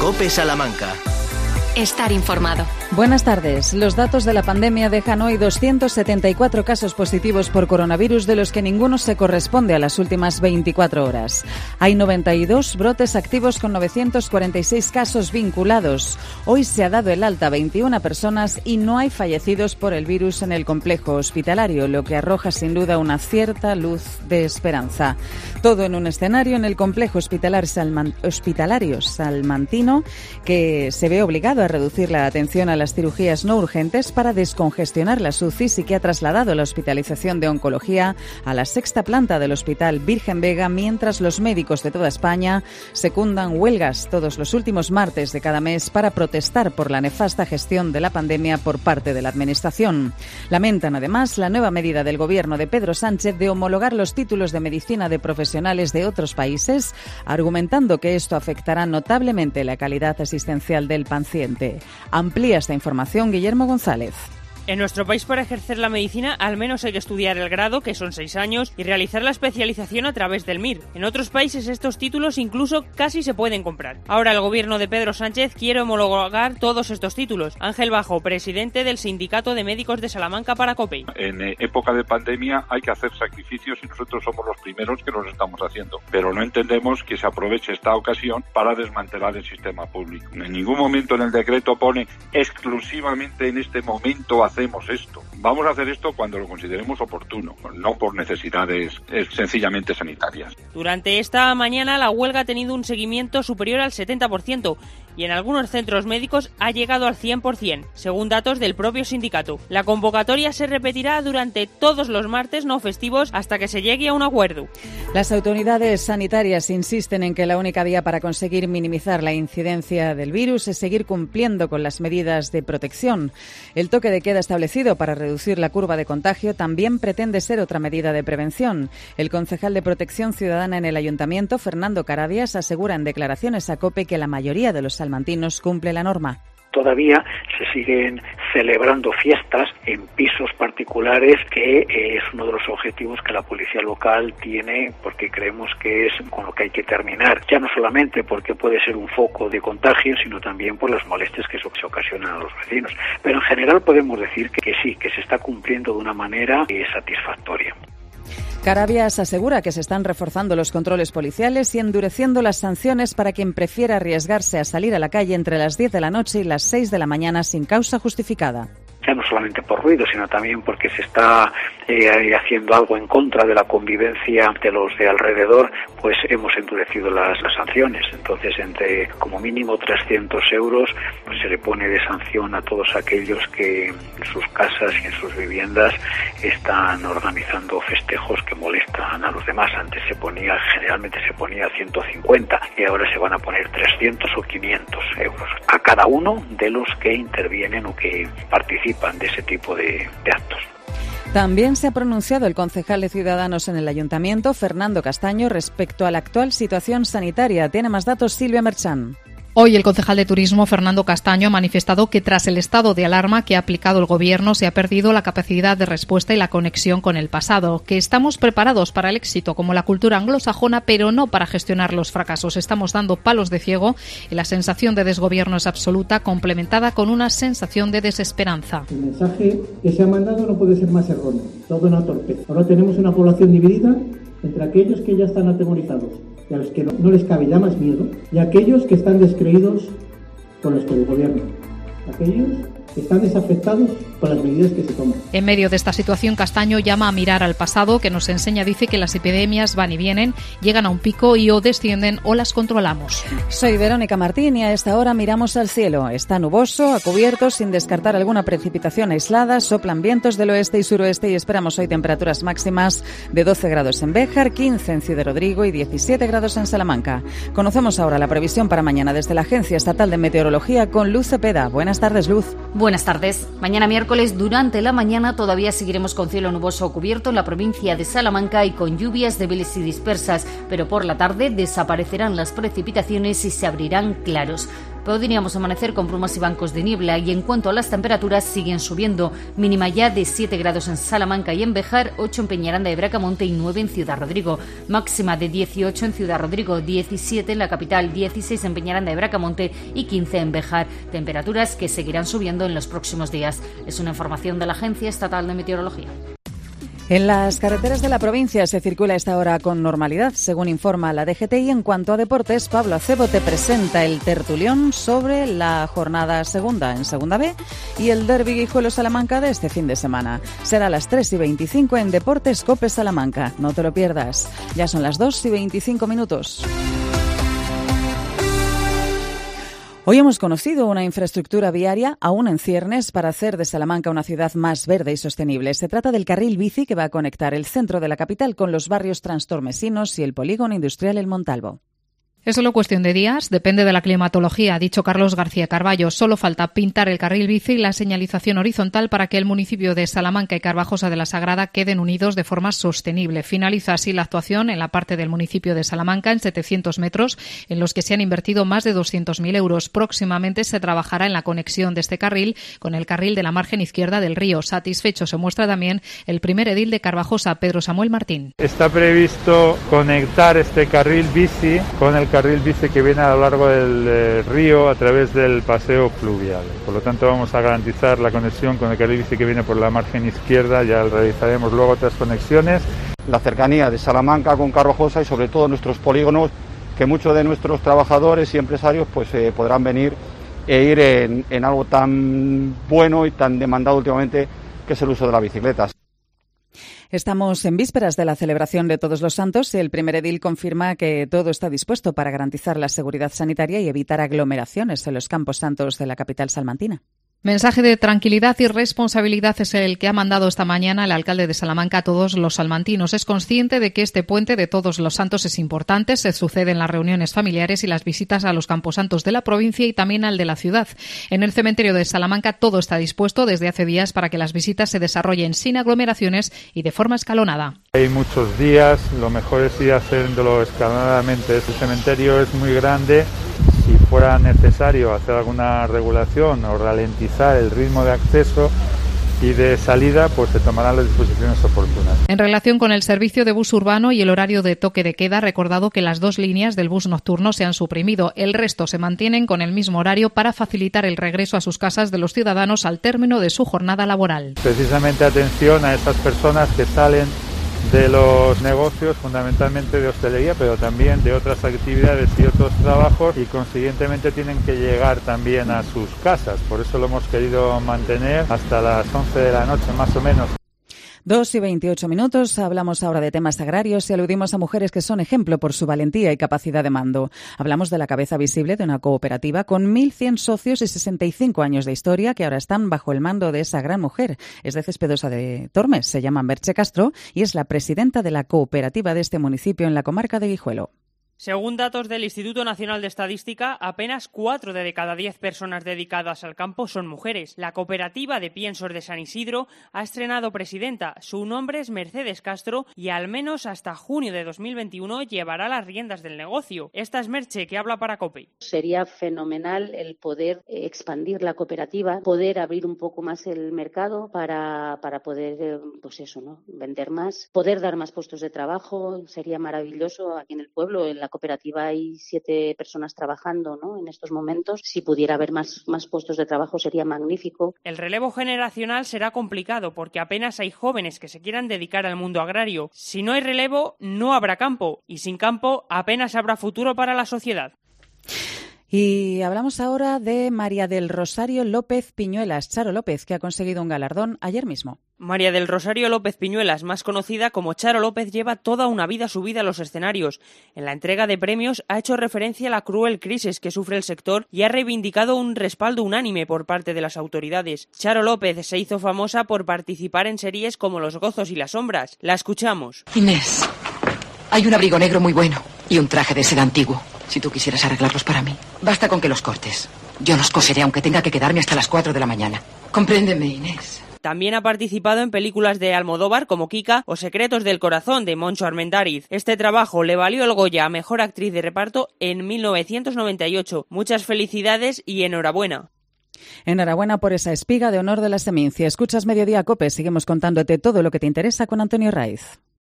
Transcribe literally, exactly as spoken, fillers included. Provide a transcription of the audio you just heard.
COPE Salamanca. Estar informado. Buenas tardes. Los datos de la pandemia dejan hoy doscientos setenta y cuatro casos positivos por coronavirus, de los que ninguno se corresponde a las últimas veinticuatro horas. Hay noventa y dos brotes activos con novecientos cuarenta y seis casos vinculados. Hoy se ha dado el alta a veintiuna personas y no hay fallecidos por el virus en el complejo hospitalario, lo que arroja sin duda una cierta luz de esperanza. Todo en un escenario en el complejo hospitalar Salman- hospitalario salmantino, que se ve obligado a reducir la atención a las cirugías no urgentes para descongestionar las U C Is, y que ha trasladado la hospitalización de oncología a la sexta planta del Hospital Virgen Vega, mientras los médicos de toda España secundan huelgas todos los últimos martes de cada mes para protestar por la nefasta gestión de la pandemia por parte de la Administración. Lamentan además la nueva medida del Gobierno de Pedro Sánchez de homologar los títulos de medicina de profesionales de otros países, argumentando que esto afectará notablemente la calidad asistencial del paciente. Amplía esta información Guillermo González. En nuestro país, para ejercer la medicina, al menos hay que estudiar el grado, que son seis años, y realizar la especialización a través del M I R. En otros países estos títulos incluso casi se pueden comprar. Ahora el gobierno de Pedro Sánchez quiere homologar todos estos títulos. Ángel Bajo, presidente del Sindicato de Médicos de Salamanca para COPE. En época de pandemia hay que hacer sacrificios y nosotros somos los primeros que los estamos haciendo. Pero no entendemos que se aproveche esta ocasión para desmantelar el sistema público. En ningún momento en el decreto pone exclusivamente en este momento hacemos esto. Vamos a hacer esto cuando lo consideremos oportuno, no por necesidades eh, sencillamente sanitarias. Durante esta mañana la huelga ha tenido un seguimiento superior al setenta por ciento y en algunos centros médicos ha llegado al cien por ciento, según datos del propio sindicato. La convocatoria se repetirá durante todos los martes no festivos hasta que se llegue a un acuerdo. Las autoridades sanitarias insisten en que la única vía para conseguir minimizar la incidencia del virus es seguir cumpliendo con las medidas de protección. El toque de queda establecido para reducir la curva de contagio también pretende ser otra medida de prevención. El concejal de Protección Ciudadana en el Ayuntamiento, Fernando Carabias, asegura en declaraciones a COPE que la mayoría de los salmantinos cumple la norma. Todavía se siguen celebrando fiestas en pisos particulares, que es uno de los objetivos que la policía local tiene, porque creemos que es con lo que hay que terminar, ya no solamente porque puede ser un foco de contagio, sino también por las molestias que se ocasionan a los vecinos. Pero en general podemos decir que, que sí, que se está cumpliendo de una manera eh, satisfactoria. Carabias asegura que se están reforzando los controles policiales y endureciendo las sanciones para quien prefiera arriesgarse a salir a la calle entre las diez de la noche y las seis de la mañana sin causa justificada. Ya no solamente por ruido, sino también porque se está eh, haciendo algo en contra de la convivencia de los de alrededor, pues hemos endurecido las, las sanciones. Entonces, entre como mínimo trescientos euros, pues se le pone de sanción a todos aquellos que en sus casas y en sus viviendas están organizando festejos que molestan a los demás. Antes se ponía, generalmente se ponía ciento cincuenta y ahora se van a poner trescientos o quinientos euros a cada uno de los que intervienen o que participan de ese tipo de, de actos. También se ha pronunciado el concejal de Ciudadanos en el Ayuntamiento, Fernando Castaño, respecto a la actual situación sanitaria. Tiene más datos Silvia Merchán. Hoy el concejal de Turismo, Fernando Castaño, ha manifestado que tras el estado de alarma que ha aplicado el Gobierno se ha perdido la capacidad de respuesta y la conexión con el pasado, que estamos preparados para el éxito como la cultura anglosajona, pero no para gestionar los fracasos. Estamos dando palos de ciego y la sensación de desgobierno es absoluta, complementada con una sensación de desesperanza. El mensaje que se ha mandado no puede ser más erróneo, todo una torpeza. Ahora tenemos una población dividida entre aquellos que ya están atemorizados y a los que no, no les cabe ya más miedo, y aquellos que están descreídos con los que el gobierno, aquellos que están desafectados con las medidas que se toman. En medio de esta situación, Castaño llama a mirar al pasado, que nos enseña, dice, que las epidemias van y vienen, llegan a un pico y o descienden o las controlamos. Soy Verónica Martín y a esta hora miramos al cielo. Está nuboso, a cubierto, sin descartar alguna precipitación aislada. Soplan vientos del oeste y suroeste y esperamos hoy temperaturas máximas de doce grados en Béjar, quince en Ciudad Rodrigo y diecisiete grados en Salamanca. Conocemos ahora la previsión para mañana desde la Agencia Estatal de Meteorología con Luz Cepeda. Buenas tardes, Luz. Buenas tardes. Mañana miércoles, durante la mañana, todavía seguiremos con cielo nuboso o cubierto en la provincia de Salamanca y con lluvias débiles y dispersas, pero por la tarde desaparecerán las precipitaciones y se abrirán claros. podríamos amanecer con brumas y bancos de niebla. Y en cuanto a las temperaturas, siguen subiendo. Mínima ya de siete grados en Salamanca y en Béjar, ocho en Peñaranda y Bracamonte y nueve en Ciudad Rodrigo. Máxima de dieciocho en Ciudad Rodrigo, diecisiete en la capital, dieciséis en Peñaranda y Bracamonte y quince en Béjar. Temperaturas que seguirán subiendo en los próximos días. Es una información de la Agencia Estatal de Meteorología. En las carreteras de la provincia se circula a esta hora con normalidad, según informa la D G T. Y en cuanto a deportes, Pablo Acebo te presenta el tertulión sobre la jornada segunda en Segunda B y el derbi Guijuelo-Salamanca de este fin de semana. Será a las tres y veinticinco en Deportes Cope Salamanca. No te lo pierdas. Ya son las dos y veinticinco minutos. Hoy hemos conocido una infraestructura viaria aún en ciernes para hacer de Salamanca una ciudad más verde y sostenible. Se trata del carril bici que va a conectar el centro de la capital con los barrios transtormesinos y el polígono industrial El Montalvo. Es solo cuestión de días, depende de la climatología, ha dicho Carlos García Carballo. Solo falta pintar el carril bici y la señalización horizontal para que el municipio de Salamanca y Carvajosa de la Sagrada queden unidos de forma sostenible. Finaliza así la actuación en la parte del municipio de Salamanca en setecientos metros, en los que se han invertido más de doscientos mil euros. Próximamente se trabajará en la conexión de este carril con el carril de la margen izquierda del río. Satisfecho se muestra también el primer edil de Carvajosa, Pedro Samuel Martín. Está previsto conectar este carril bici con el carril bici que viene a lo largo del eh, río a través del paseo fluvial. Por lo tanto, vamos a garantizar la conexión con el carril bici que viene por la margen izquierda. Ya realizaremos luego otras conexiones. La cercanía de Salamanca con Carvajosa y sobre todo nuestros polígonos, que muchos de nuestros trabajadores y empresarios pues eh, podrán venir e ir en, en algo tan bueno y tan demandado últimamente, que es el uso de las bicicletas. Estamos en vísperas de la celebración de Todos los Santos y el primer edil confirma que todo está dispuesto para garantizar la seguridad sanitaria y evitar aglomeraciones en los campos santos de la capital salmantina. Mensaje de tranquilidad y responsabilidad es el que ha mandado esta mañana el alcalde de Salamanca a todos los salmantinos. Es consciente de que este puente de Todos los Santos es importante, se suceden las reuniones familiares y las visitas a los camposantos de la provincia y también al de la ciudad. En el cementerio de Salamanca todo está dispuesto desde hace días para que las visitas se desarrollen sin aglomeraciones y de forma escalonada. Hay muchos días, lo mejor es ir haciéndolo escalonadamente. Este cementerio es muy grande. Si fuera necesario hacer alguna regulación o ralentizar el ritmo de acceso y de salida, pues se tomarán las disposiciones oportunas. En relación con el servicio de bus urbano y el horario de toque de queda, ha recordado que las dos líneas del bus nocturno se han suprimido. El resto se mantienen con el mismo horario para facilitar el regreso a sus casas de los ciudadanos al término de su jornada laboral. Precisamente atención a esas personas que salen de los negocios, fundamentalmente de hostelería, pero también de otras actividades y otros trabajos, y consiguientemente tienen que llegar también a sus casas. Por eso lo hemos querido mantener hasta las once de la noche, más o menos. Dos y veintiocho minutos. Hablamos ahora de temas agrarios y aludimos a mujeres que son ejemplo por su valentía y capacidad de mando. Hablamos de la cabeza visible de una cooperativa con mil cien socios y sesenta y cinco años de historia que ahora están bajo el mando de esa gran mujer. Es de Cespedosa de Tormes, se llama Merche Castro y es la presidenta de la cooperativa de este municipio en la comarca de Guijuelo. Según datos del Instituto Nacional de Estadística, apenas cuatro de cada diez personas dedicadas al campo son mujeres. La cooperativa de piensos de San Isidro ha estrenado presidenta. Su nombre es Mercedes Castro y al menos hasta junio de dos mil veintiuno llevará las riendas del negocio. Esta es Merche, que habla para COPE. Sería fenomenal el poder expandir la cooperativa, poder abrir un poco más el mercado para, para poder, pues eso, ¿no? Vender más, poder dar más puestos de trabajo. Sería maravilloso aquí en el pueblo. En la cooperativa hay siete personas trabajando, ¿no? En estos momentos. Si pudiera haber más, más puestos de trabajo sería magnífico. El relevo generacional será complicado porque apenas hay jóvenes que se quieran dedicar al mundo agrario. Si no hay relevo, no habrá campo. Y sin campo, apenas habrá futuro para la sociedad. Y hablamos ahora de María del Rosario López Piñuelas, Charo López, que ha conseguido un galardón ayer mismo. María del Rosario López Piñuelas, más conocida como Charo López, lleva toda una vida subida a los escenarios. En la entrega de premios ha hecho referencia a la cruel crisis que sufre el sector y ha reivindicado un respaldo unánime por parte de las autoridades. Charo López se hizo famosa por participar en series como Los Gozos y las Sombras. La escuchamos. Inés, hay un abrigo negro muy bueno y un traje de seda antiguo. Si tú quisieras arreglarlos para mí, basta con que los cortes. Yo los coseré aunque tenga que quedarme hasta las cuatro de la mañana. Compréndeme, Inés. También ha participado en películas de Almodóvar como Kika o Secretos del Corazón de Moncho Armendáriz. Este trabajo le valió el Goya a Mejor Actriz de Reparto en mil novecientos noventa y ocho. Muchas felicidades y enhorabuena. Enhorabuena por esa espiga de honor de la Seminci. Escuchas Mediodía COPE. Seguimos contándote todo lo que te interesa con Antonio Raiz.